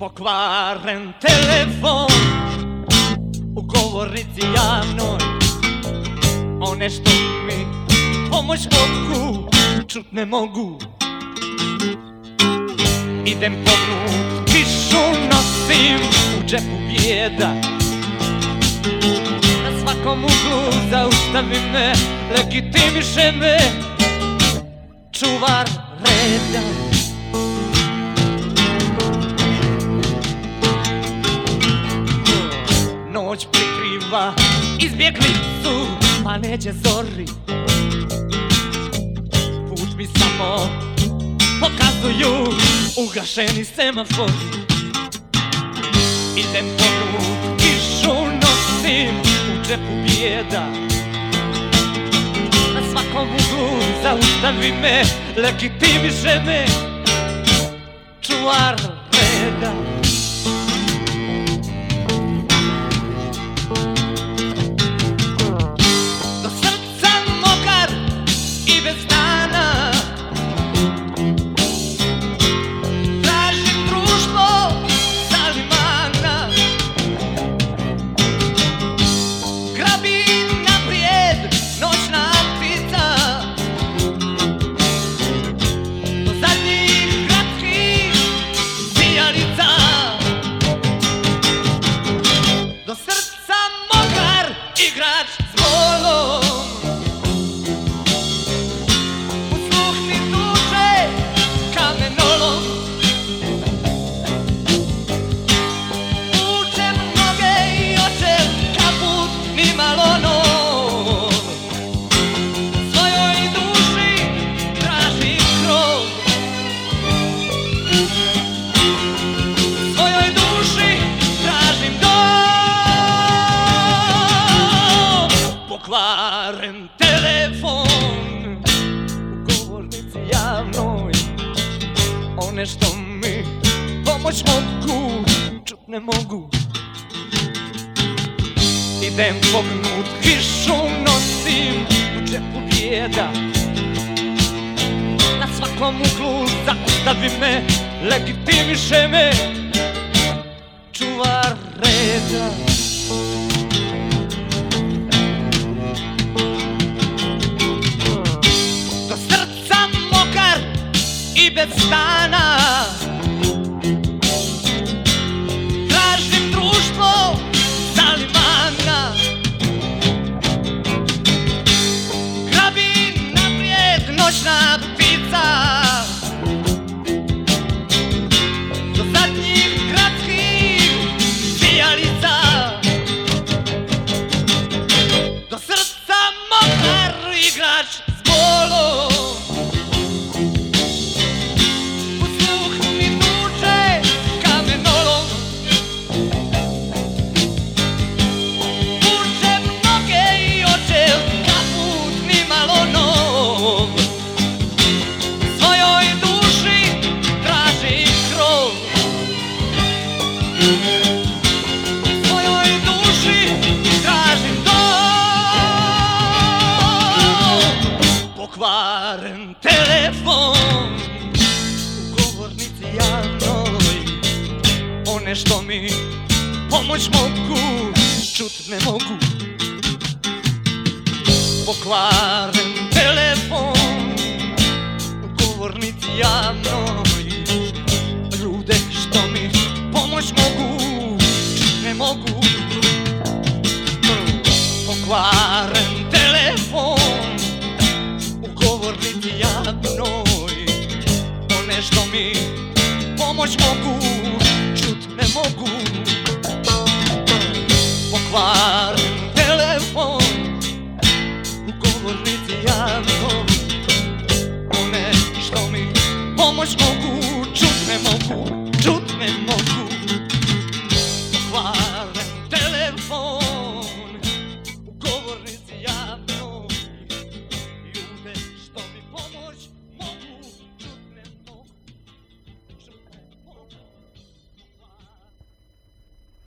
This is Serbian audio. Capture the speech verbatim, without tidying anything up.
Pokvaren telefon u govornici javnoj. One što mi pomoć mogu, čut ne mogu. Idem pognut, kišu nosim, u džepu bijeda. Na svakom uglu zaustavi me, legitimiše me čuvar reda. Noć prikriva izbjeglicu, pa neće zori. Put mi samo pokazuju ugašeni semafori. Idem pognut, kišu nosim, u džepu bijeda. Na svakom uglu zaustavi me, legitimiše me čuvar reda. Do srca mokar i bez dana, tražim društvo sa limana. Grabim naprijed noćna ptica, do zadnjih kratkih sijalica. Do srca mokar igrač s bolom, u sluh mi tuče kamenolom. Vučem noge i očem kaput nimalo nov. Svojoj duši tražim krov, svojoj duši tražim dom. Pokvaren telefon u govornici javnoj. One što mi pomoć mogu, čut ne mogu. Idem pognut, kišu nosim, u džepu bijeda. Na svakom uglu zaustavi me, legitimiše me čuvar reda. Do srca mokar i bez stana, tražim društvo sa limana. Grabim naprijed noćna ptica, do zadnjih kratkih sijalica. Do srca mokar igrač s bolom, u sluh mi tuče kamenolom. Vučem noge i očem kaput nimalo nov. Svojoj duši tražim krov, svojoj duši tražim dom. Pokvaren telefon u govornici javnoj. One što mi pomoć mogu, čut ne mogu. Pokvaren telefon u govornici javnoj. Ljude što mi pomoć mogu, čut ne mogu. Pokvaren telefon u govornici javnoj. One što mi pomoć mogu, čut ne mogu. Pokvaren